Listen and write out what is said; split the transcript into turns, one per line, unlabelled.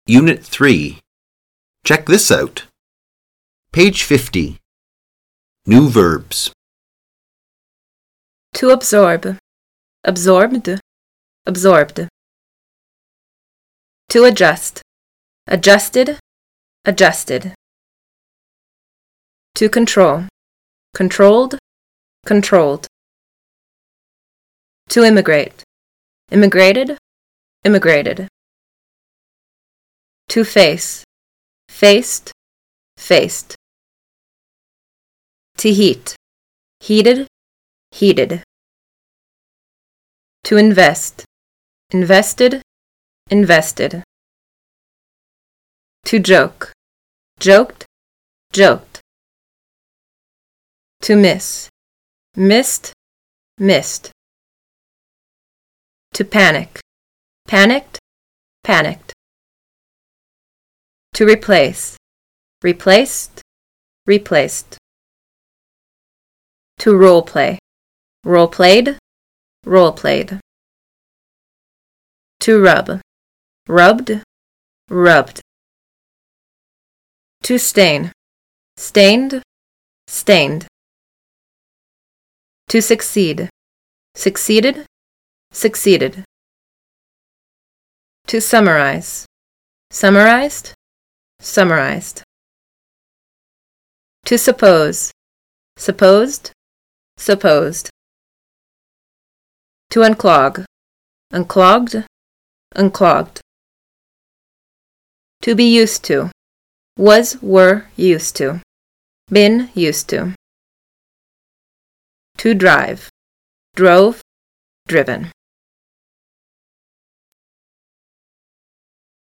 Unit 3. Check this out. Page 50. New verbs.
To absorb, absorbed, absorbed. To adjust, adjusted, adjusted. To control, controlled, controlled. To immigrate, immigrated, immigrated. To face, faced, faced. To heat, heated, heated. To invest, invested, invested. To joke, joked, joked. To miss, missed, missed. To panic, panicked, panicked. To replace, replaced, replaced. To role play, role played, role played. To rub, rubbed, rubbed. To stain, stained, stained. To succeed, succeeded, succeeded. To summarize, summarized, summarized. To suppose, supposed, supposed. To unclog, unclogged, unclogged. To be used to, was, were, used to, been used to. To drive, drove, driven.